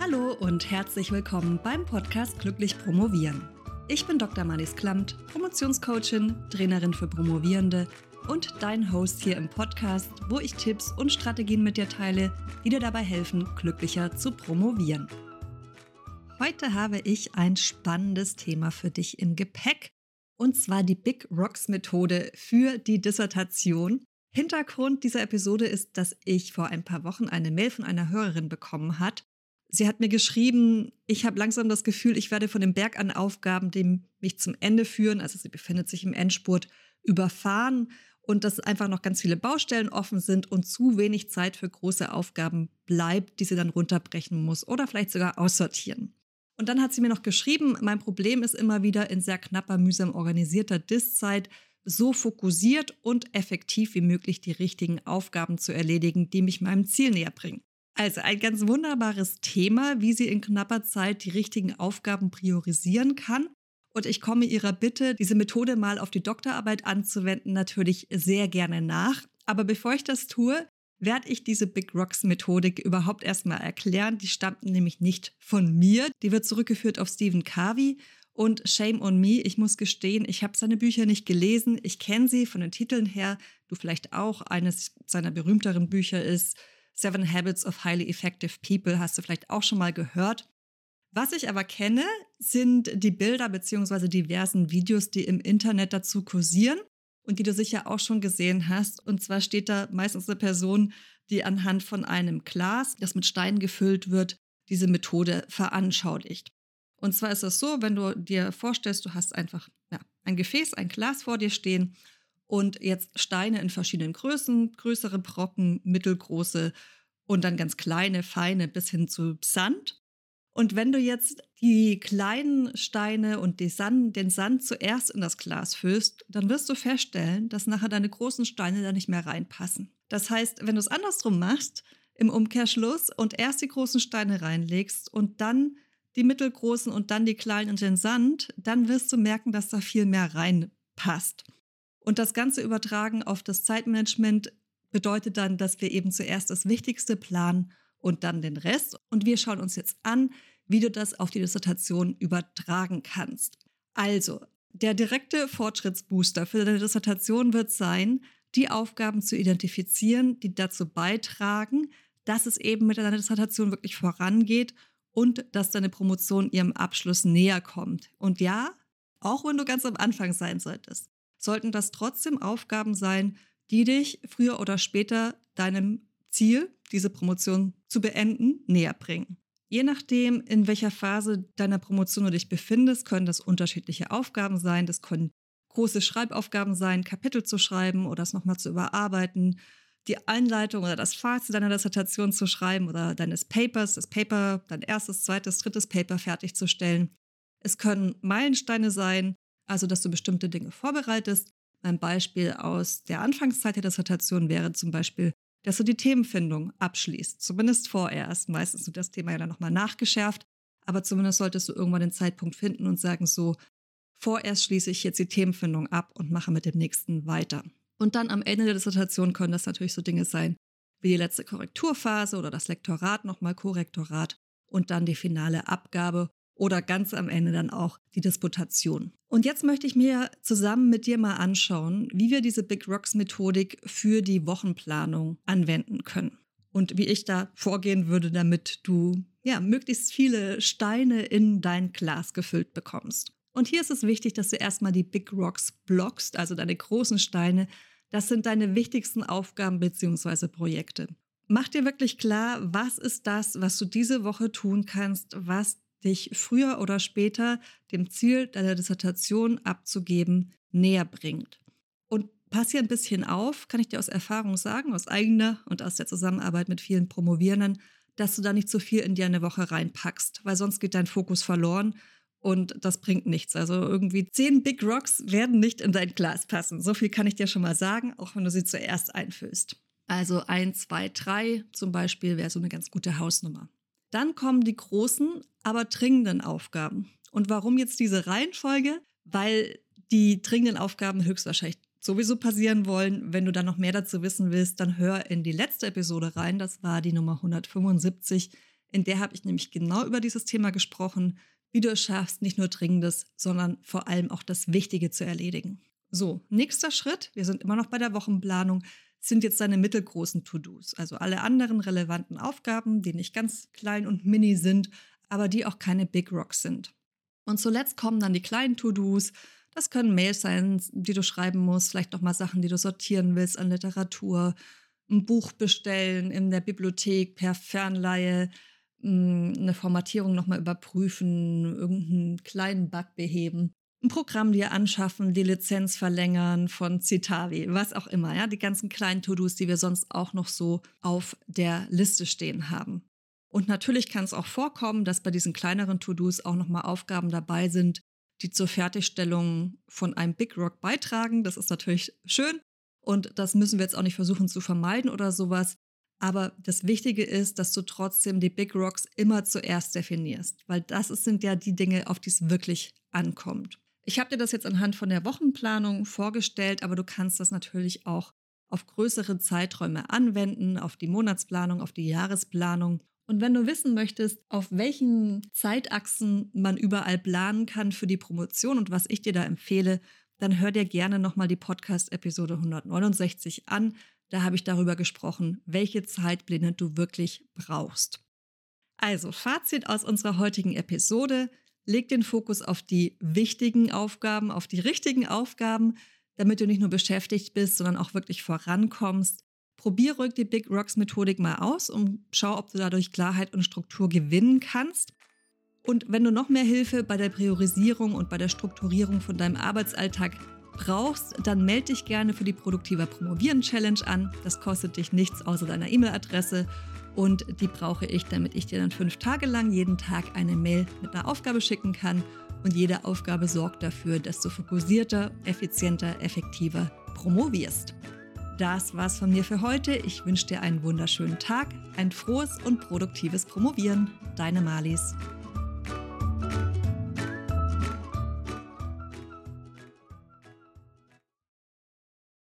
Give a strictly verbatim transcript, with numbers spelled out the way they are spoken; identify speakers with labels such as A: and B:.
A: Hallo und herzlich willkommen beim Podcast Glücklich Promovieren. Ich bin Doktor Marlies Klamt, Promotionscoachin, Trainerin für Promovierende und dein Host hier im Podcast, wo ich Tipps und Strategien mit dir teile, die dir dabei helfen, glücklicher zu promovieren. Heute habe ich ein spannendes Thema für dich im Gepäck, und zwar die Big Rocks Methode für die Dissertation. Hintergrund dieser Episode ist, dass ich vor ein paar Wochen eine Mail von einer Hörerin bekommen hat. Sie hat mir geschrieben, ich habe langsam das Gefühl, ich werde von dem Berg an Aufgaben, die mich zum Ende führen, also sie befindet sich im Endspurt, überfahren und dass einfach noch ganz viele Baustellen offen sind und zu wenig Zeit für große Aufgaben bleibt, die sie dann runterbrechen muss oder vielleicht sogar aussortieren. Und dann hat sie mir noch geschrieben, mein Problem ist immer wieder in sehr knapper, mühsam organisierter Diszeit so fokussiert und effektiv wie möglich die richtigen Aufgaben zu erledigen, die mich meinem Ziel näher bringen. Also ein ganz wunderbares Thema, wie sie in knapper Zeit die richtigen Aufgaben priorisieren kann. Und ich komme ihrer Bitte, diese Methode mal auf die Doktorarbeit anzuwenden, natürlich sehr gerne nach. Aber bevor ich das tue, werde ich diese Big Rocks Methodik überhaupt erstmal erklären. Die stammt nämlich nicht von mir. Die wird zurückgeführt auf Stephen Covey. Und shame on me, ich muss gestehen, ich habe seine Bücher nicht gelesen. Ich kenne sie von den Titeln her. Du vielleicht auch. Eines seiner berühmteren Bücher ist Seven Habits of Highly Effective People, hast du vielleicht auch schon mal gehört. Was ich aber kenne, sind die Bilder bzw. diversen Videos, die im Internet dazu kursieren und die du sicher auch schon gesehen hast. Und zwar steht da meistens eine Person, die anhand von einem Glas, das mit Steinen gefüllt wird, diese Methode veranschaulicht. Und zwar ist es so, wenn du dir vorstellst, du hast einfach ja, ein Gefäß, ein Glas vor dir stehen, und jetzt Steine in verschiedenen Größen, größere Brocken, mittelgroße und dann ganz kleine, feine bis hin zu Sand. Und wenn du jetzt die kleinen Steine und die Sand, den Sand zuerst in das Glas füllst, dann wirst du feststellen, dass nachher deine großen Steine da nicht mehr reinpassen. Das heißt, wenn du es andersrum machst, im Umkehrschluss und erst die großen Steine reinlegst und dann die mittelgroßen und dann die kleinen in den Sand, dann wirst du merken, dass da viel mehr reinpasst. Und das Ganze übertragen auf das Zeitmanagement bedeutet dann, dass wir eben zuerst das Wichtigste planen und dann den Rest. Und wir schauen uns jetzt an, wie du das auf die Dissertation übertragen kannst. Also, der direkte Fortschrittsbooster für deine Dissertation wird sein, die Aufgaben zu identifizieren, die dazu beitragen, dass es eben mit deiner Dissertation wirklich vorangeht und dass deine Promotion ihrem Abschluss näher kommt. Und ja, auch wenn du ganz am Anfang sein solltest, sollten das trotzdem Aufgaben sein, die dich früher oder später deinem Ziel, diese Promotion zu beenden, näher bringen. Je nachdem, in welcher Phase deiner Promotion du dich befindest, können das unterschiedliche Aufgaben sein. Das können große Schreibaufgaben sein, Kapitel zu schreiben oder es nochmal zu überarbeiten, die Einleitung oder das Fazit deiner Dissertation zu schreiben oder deines Papers, das Paper, dein erstes, zweites, drittes Paper fertigzustellen. Es können Meilensteine sein, also dass du bestimmte Dinge vorbereitest. Ein Beispiel aus der Anfangszeit der Dissertation wäre zum Beispiel, dass du die Themenfindung abschließt, zumindest vorerst. Meistens wird das Thema ja dann nochmal nachgeschärft, aber zumindest solltest du irgendwann den Zeitpunkt finden und sagen so, vorerst schließe ich jetzt die Themenfindung ab und mache mit dem nächsten weiter. Und dann am Ende der Dissertation können das natürlich so Dinge sein, wie die letzte Korrekturphase oder das Lektorat, nochmal Korrektorat und dann die finale Abgabe oder ganz am Ende dann auch die Disputation. Und jetzt möchte ich mir zusammen mit dir mal anschauen, wie wir diese Big Rocks Methodik für die Wochenplanung anwenden können. Und wie ich da vorgehen würde, damit du ja, möglichst viele Steine in dein Glas gefüllt bekommst. Und hier ist es wichtig, dass du erstmal die Big Rocks blockst, also deine großen Steine. Das sind deine wichtigsten Aufgaben bzw. Projekte. Mach dir wirklich klar, was ist das, was du diese Woche tun kannst, was dich früher oder später dem Ziel deiner Dissertation abzugeben näher bringt. Und pass hier ein bisschen auf, kann ich dir aus Erfahrung sagen, aus eigener und aus der Zusammenarbeit mit vielen Promovierenden, dass du da nicht so viel in dir eine Woche reinpackst, weil sonst geht dein Fokus verloren und das bringt nichts. Also irgendwie zehn Big Rocks werden nicht in dein Glas passen. So viel kann ich dir schon mal sagen, auch wenn du sie zuerst einfüllst. Also eins, zwei, drei zum Beispiel wäre so eine ganz gute Hausnummer. Dann kommen die großen, aber dringenden Aufgaben. Und warum jetzt diese Reihenfolge? Weil die dringenden Aufgaben höchstwahrscheinlich sowieso passieren wollen. Wenn du dann noch mehr dazu wissen willst, dann hör in die letzte Episode rein. Das war die Nummer hundertfünfundsiebzig, In der habe ich nämlich genau über dieses Thema gesprochen, wie du es schaffst, nicht nur Dringendes, sondern vor allem auch das Wichtige zu erledigen. So, nächster Schritt, wir sind immer noch bei der Wochenplanung, sind jetzt deine mittelgroßen To-Dos, also alle anderen relevanten Aufgaben, die nicht ganz klein und mini sind, aber die auch keine Big Rocks sind. Und zuletzt kommen dann die kleinen To-Dos. Das können Mails sein, die du schreiben musst, vielleicht nochmal Sachen, die du sortieren willst an Literatur, ein Buch bestellen in der Bibliothek per Fernleihe, eine Formatierung nochmal überprüfen, irgendeinen kleinen Bug beheben, ein Programm dir anschaffen, die Lizenz verlängern von Citavi, was auch immer, ja, die ganzen kleinen To-Dos, die wir sonst auch noch so auf der Liste stehen haben. Und natürlich kann es auch vorkommen, dass bei diesen kleineren To-Dos auch nochmal Aufgaben dabei sind, die zur Fertigstellung von einem Big Rock beitragen. Das ist natürlich schön und das müssen wir jetzt auch nicht versuchen zu vermeiden oder sowas. Aber das Wichtige ist, dass du trotzdem die Big Rocks immer zuerst definierst, weil das sind ja die Dinge, auf die es wirklich ankommt. Ich habe dir das jetzt anhand von der Wochenplanung vorgestellt, aber du kannst das natürlich auch auf größere Zeiträume anwenden, auf die Monatsplanung, auf die Jahresplanung. Und wenn du wissen möchtest, auf welchen Zeitachsen man überall planen kann für die Promotion und was ich dir da empfehle, dann hör dir gerne nochmal die Podcast-Episode hundertneunundsechzig an. Da habe ich darüber gesprochen, welche Zeitpläne du wirklich brauchst. Also, Fazit aus unserer heutigen Episode: Leg den Fokus auf die wichtigen Aufgaben, auf die richtigen Aufgaben, damit du nicht nur beschäftigt bist, sondern auch wirklich vorankommst. Probier ruhig die Big Rocks Methodik mal aus und schau, ob du dadurch Klarheit und Struktur gewinnen kannst. Und wenn du noch mehr Hilfe bei der Priorisierung und bei der Strukturierung von deinem Arbeitsalltag brauchst, dann melde dich gerne für die Produktiver Promovieren Challenge an. Das kostet dich nichts außer deiner E-Mail-Adresse und die brauche ich, damit ich dir dann fünf Tage lang jeden Tag eine Mail mit einer Aufgabe schicken kann. Und jede Aufgabe sorgt dafür, dass du fokussierter, effizienter, effektiver promovierst. Das war's von mir für heute. Ich wünsche dir einen wunderschönen Tag, ein frohes und produktives Promovieren. Deine Marlies.